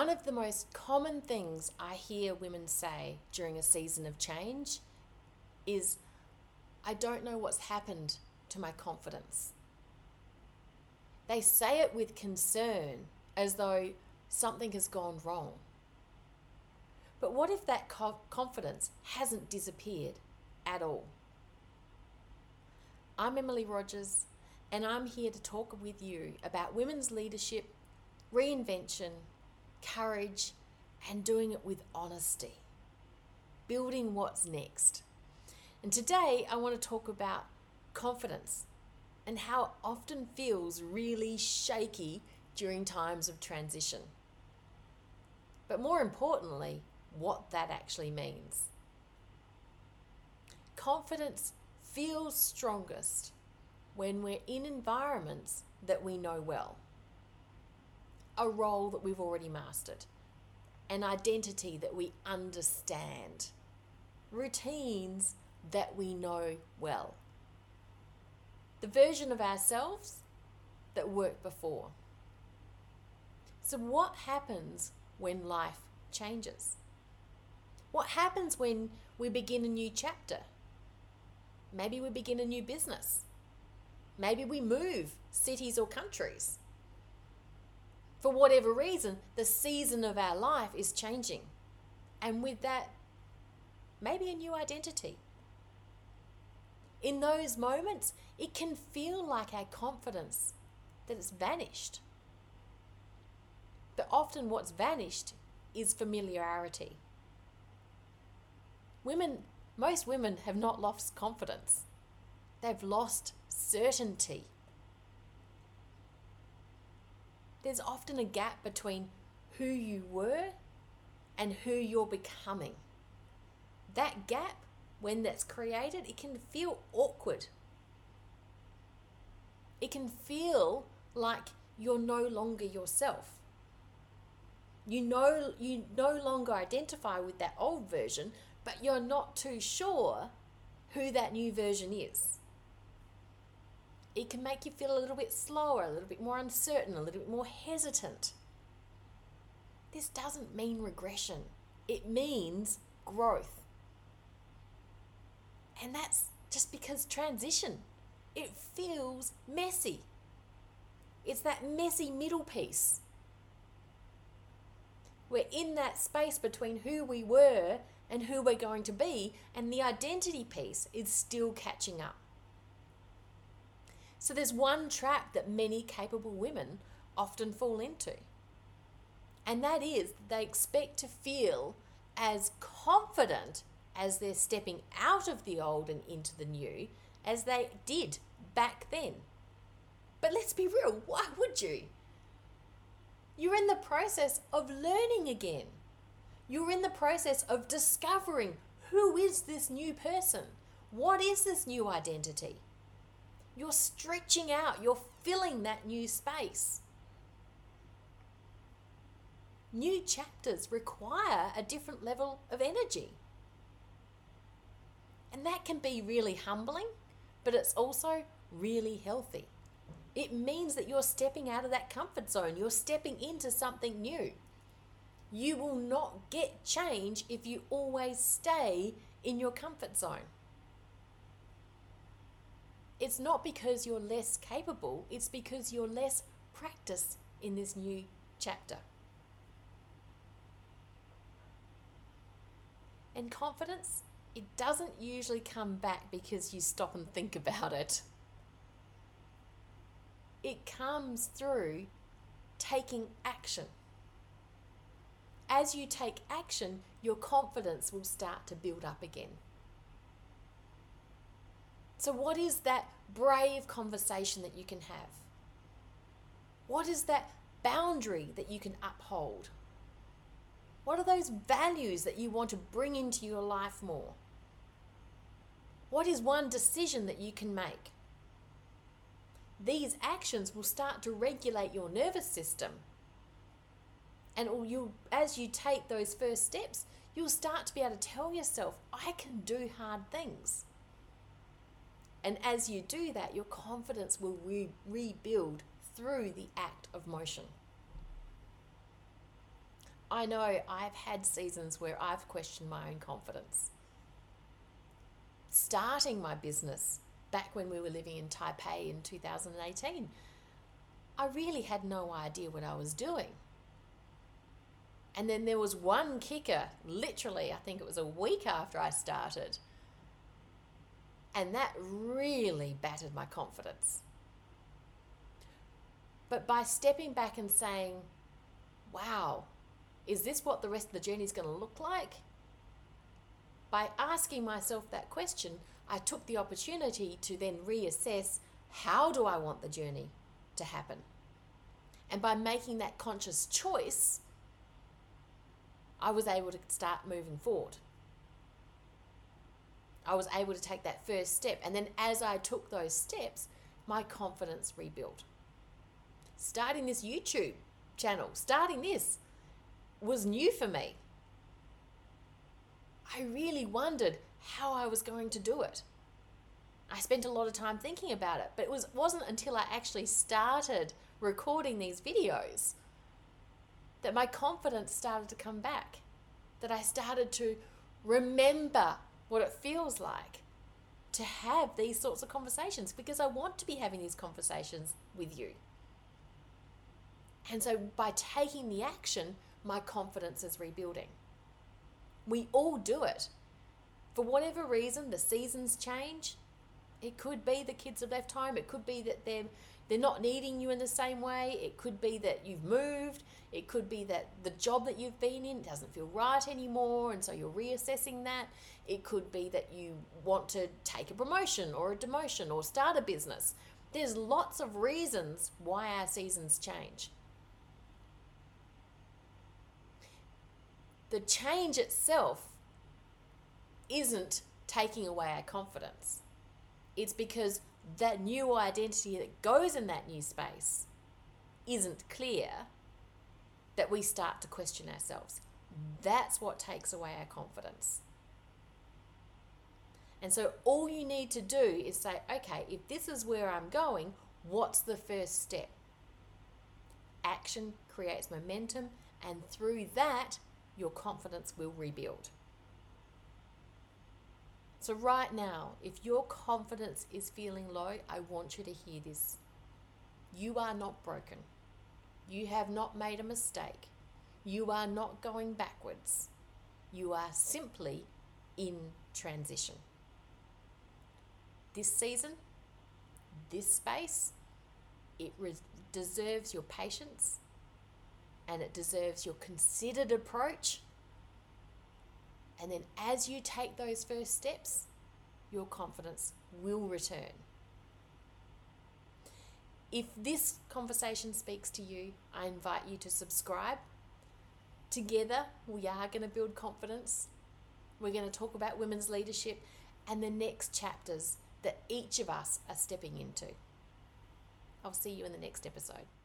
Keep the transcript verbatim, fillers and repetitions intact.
One of the most common things I hear women say during a season of change is, I don't know what's happened to my confidence. They say it with concern, as though something has gone wrong. But what if that co- confidence hasn't disappeared at all? I'm Emily Rogers, and I'm here to talk with you about women's leadership, reinvention, courage, and doing it with honesty, building what's next. And today I want to talk about confidence and how it often feels really shaky during times of transition. But more importantly, what that actually means. Confidence feels strongest when we're in environments that we know well. A role that we've already mastered. An identity that we understand. Routines that we know well. The version of ourselves that worked before. So what happens when life changes? What happens when we begin a new chapter? Maybe we begin a new business. Maybe we move cities or countries. For whatever reason, the season of our life is changing. And with that, maybe a new identity. In those moments, it can feel like our confidence, that it's vanished. But often what's vanished is familiarity. Women, most women have not lost confidence. They've lost certainty. There's often a gap between who you were and who you're becoming. That gap, when that's created, it can feel awkward. It can feel like you're no longer yourself. You know, you no longer identify with that old version, but you're not too sure who that new version is. It can make you feel a little bit slower, a little bit more uncertain, a little bit more hesitant. This doesn't mean regression. It means growth. And that's just because transition, it feels messy. It's that messy middle piece. We're in that space between who we were and who we're going to be, and the identity piece is still catching up. So there's one trap that many capable women often fall into. And that is they expect to feel as confident as they're stepping out of the old and into the new as they did back then. But let's be real, why would you? You're in the process of learning again. You're in the process of discovering who is this new person? What is this new identity? You're stretching out, you're filling that new space. New chapters require a different level of energy. And that can be really humbling, but it's also really healthy. It means that you're stepping out of that comfort zone. You're stepping into something new. You will not get change if you always stay in your comfort zone. It's not because you're less capable, it's because you're less practiced in this new chapter. And confidence, it doesn't usually come back because you stop and think about it. It comes through taking action. As you take action, your confidence will start to build up again. So what is that brave conversation that you can have? What is that boundary that you can uphold? What are those values that you want to bring into your life more? What is one decision that you can make? These actions will start to regulate your nervous system. And you, as you take those first steps, you'll start to be able to tell yourself, I can do hard things. And as you do that, your confidence will re- rebuild through the act of motion. I know I've had seasons where I've questioned my own confidence. Starting my business back when we were living in Taipei in two thousand eighteen, I really had no idea what I was doing. And then there was one kicker, literally, I think it was a week after I started, and that really battered my confidence. But by stepping back and saying, wow, is this what the rest of the journey is going to look like? By asking myself that question, I took the opportunity to then reassess, how do I want the journey to happen? And by making that conscious choice, I was able to start moving forward. I was able to take that first step. And then as I took those steps, my confidence rebuilt. Starting this YouTube channel, starting this was new for me. I really wondered how I was going to do it. I spent a lot of time thinking about it, but it was, wasn't until I actually started recording these videos that my confidence started to come back, that I started to remember what it feels like to have these sorts of conversations, because I want to be having these conversations with you. And so by taking the action, my confidence is rebuilding. We all do it. For whatever reason, the seasons change. It could be the kids have left home. It could be that they're they're not needing you in the same way. It could be that you've moved. It could be that the job that you've been in doesn't feel right anymore, and so you're reassessing that. It could be that you want to take a promotion or a demotion or start a business. There's lots of reasons why our seasons change. The change itself isn't taking away our confidence. It's because that new identity that goes in that new space isn't clear that we start to question ourselves. That's what takes away our confidence. And so all you need to do is say, okay, if this is where I'm going, what's the first step? Action creates momentum, and through that, your confidence will rebuild. So right now, if your confidence is feeling low, I want you to hear this. You are not broken. You have not made a mistake. You are not going backwards. You are simply in transition. This season, this space, it re- deserves your patience, and it deserves your considered approach. And then as you take those first steps, your confidence will return. If this conversation speaks to you, I invite you to subscribe. Together, we are going to build confidence. We're going to talk about women's leadership and the next chapters that each of us are stepping into. I'll see you in the next episode.